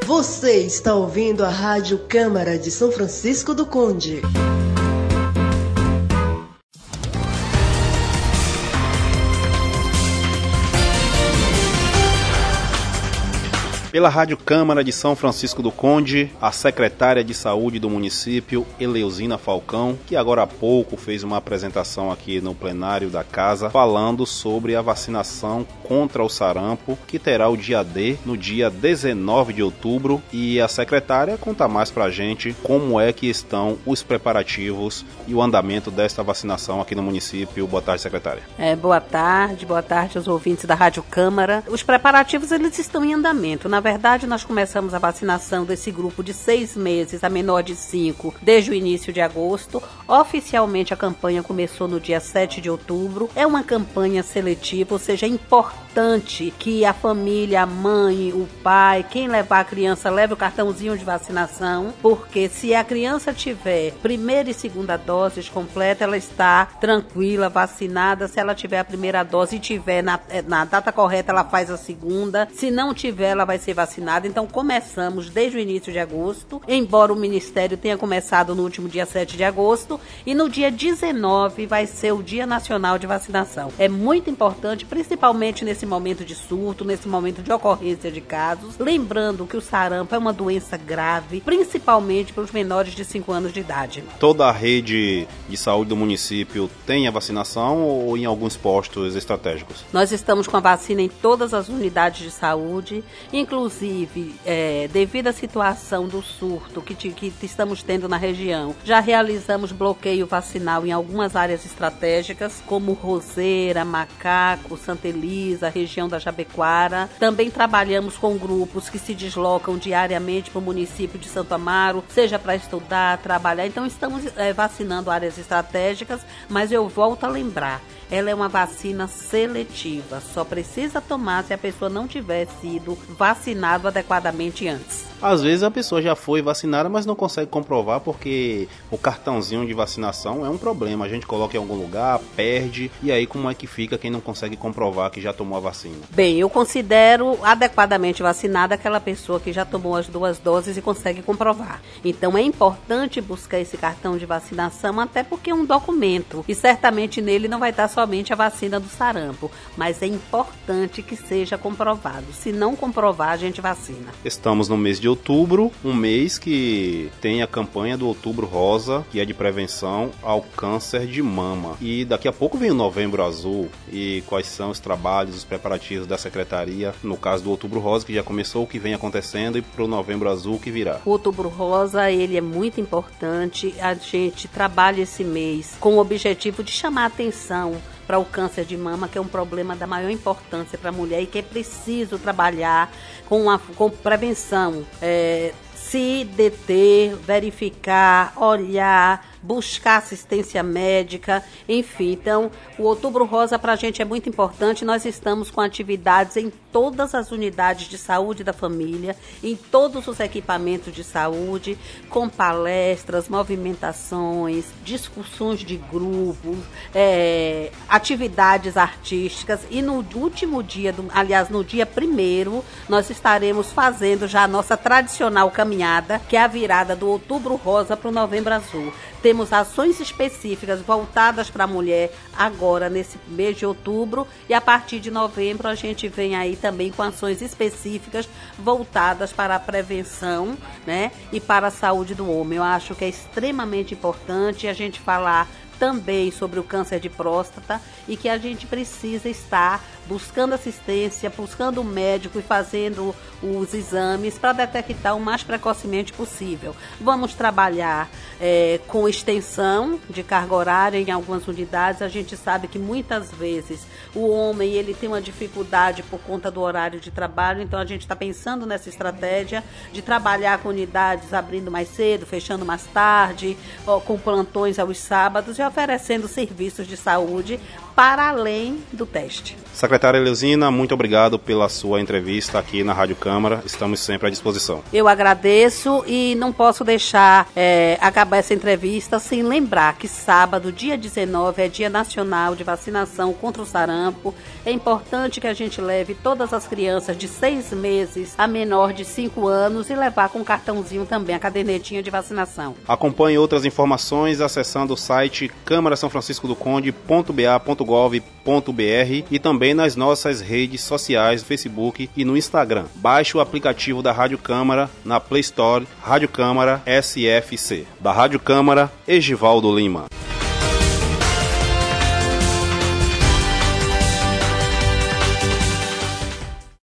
Você está ouvindo a Rádio Câmara de São Francisco do Conde. Pela Rádio Câmara de São Francisco do Conde, a secretária de Saúde do município, Eleusina Falcão, que agora há pouco fez uma apresentação aqui no plenário da casa, falando sobre a vacinação contra o sarampo, que terá o dia D no dia 19 de outubro. E a secretária conta mais pra gente como é que estão os preparativos e o andamento desta vacinação aqui no município. Boa tarde, secretária. Boa tarde aos ouvintes da Rádio Câmara. Os preparativos, eles estão em andamento. Na verdade, nós começamos a vacinação desse grupo de 6 meses a menor de 5 desde o início de agosto. Oficialmente, a campanha começou no dia 7 de outubro. É uma campanha seletiva, ou seja, é importante que a família, a mãe, o pai, quem levar a criança, leve o cartãozinho de vacinação, porque se a criança tiver primeira e segunda doses completa, ela está tranquila, vacinada. Se ela tiver a primeira dose e tiver na data correta, ela faz a segunda. Se não tiver, ela vai ser vacinada. Então começamos desde o início de agosto, embora o Ministério tenha começado no último dia 7 de agosto, e no dia 19 vai ser o Dia Nacional de Vacinação. É muito importante, principalmente nesse momento de surto, nesse momento de ocorrência de casos, lembrando que o sarampo é uma doença grave, principalmente para os menores de 5 anos de idade. Toda a rede de saúde do município tem a vacinação ou em alguns postos estratégicos? Nós estamos com a vacina em todas as unidades de saúde, inclusive, devido à situação do surto que estamos tendo na região, já realizamos bloqueio vacinal em algumas áreas estratégicas, como Roseira, Macaco, Santa Elisa, região da Jabequara. Também trabalhamos com grupos que se deslocam diariamente para o município de Santo Amaro, seja para estudar, trabalhar. Então, estamos vacinando áreas estratégicas, mas eu volto a lembrar, ela é uma vacina seletiva, só precisa tomar se a pessoa não tiver sido vacinado adequadamente antes. Às vezes a pessoa já foi vacinada, mas não consegue comprovar porque o cartãozinho de vacinação é um problema. A gente coloca em algum lugar, perde, e aí como é que fica quem não consegue comprovar que já tomou a vacina? Bem, eu considero adequadamente vacinada aquela pessoa que já tomou as 2 doses e consegue comprovar. Então é importante buscar esse cartão de vacinação, até porque é um documento, e certamente nele não vai estar somente a vacina do sarampo, mas é importante que seja comprovado. Se não comprovar, a gente vacina. Estamos no mês de outubro, um mês que tem a campanha do Outubro Rosa, que é de prevenção ao câncer de mama. E daqui a pouco vem o Novembro Azul. E quais são os trabalhos, os preparativos da Secretaria, no caso do Outubro Rosa, que já começou, o que vem acontecendo, e para o Novembro Azul que virá? O Outubro Rosa, ele é muito importante. A gente trabalha esse mês com o objetivo de chamar a atenção para o câncer de mama, que é um problema da maior importância para a mulher e que é preciso trabalhar com prevenção, se deter, verificar, olhar, buscar assistência médica, enfim. Então, o Outubro Rosa para a gente é muito importante. Nós estamos com atividades em todas as unidades de saúde da família, em todos os equipamentos de saúde, com palestras, movimentações, discussões de grupos, atividades artísticas. E no último dia, no dia 1º, nós estaremos fazendo já a nossa tradicional caminhada, que é a virada do Outubro Rosa para o Novembro Azul. Temos ações específicas voltadas para a mulher agora nesse mês de outubro, e a partir de novembro a gente vem aí também com ações específicas voltadas para a prevenção, né, e para a saúde do homem. Eu acho que é extremamente importante a gente falar também sobre o câncer de próstata e que a gente precisa estar buscando assistência, buscando um médico e fazendo os exames para detectar o mais precocemente possível. Vamos trabalhar com extensão de carga horária em algumas unidades. A gente sabe que muitas vezes o homem ele tem uma dificuldade por conta do horário de trabalho, então a gente está pensando nessa estratégia de trabalhar com unidades abrindo mais cedo, fechando mais tarde, com plantões aos sábados, e oferecendo serviços de saúde para além do teste. Secretária Eleusina, muito obrigado pela sua entrevista aqui na Rádio Câmara. Estamos sempre à disposição. Eu agradeço e não posso deixar acabar essa entrevista sem lembrar que sábado, dia 19, é Dia Nacional de Vacinação contra o sarampo. É importante que a gente leve todas as crianças de 6 meses a menor de 5 anos e levar com cartãozinho também a cadernetinha de vacinação. Acompanhe outras informações acessando o site câmara-são-francisco-do-conde.ba.gov.br e também nas nossas redes sociais, no Facebook e no Instagram. Baixe o aplicativo da Rádio Câmara na Play Store, Rádio Câmara SFC. Da Rádio Câmara, Egivaldo Lima.